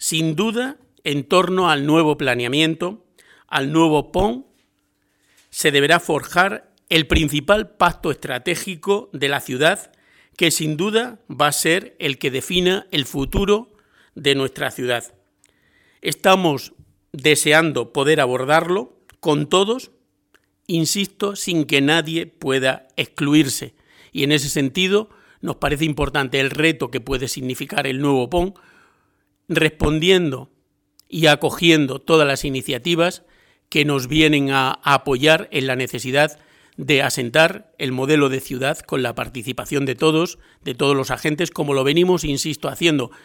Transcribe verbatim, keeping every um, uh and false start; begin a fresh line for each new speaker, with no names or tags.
sin duda, en torno al nuevo planeamiento, al nuevo P O N, se deberá forjar el principal pacto estratégico de la ciudad, que sin duda va a ser el que defina el futuro de nuestra ciudad. Estamos deseando poder abordarlo con todos, insisto, sin que nadie pueda excluirse. Y en ese sentido nos parece importante el reto que puede significar el nuevo P O N, respondiendo y acogiendo todas las iniciativas que nos vienen a, a apoyar en la necesidad de asentar el modelo de ciudad con la participación de todos, de todos los agentes, como lo venimos, insisto, haciendo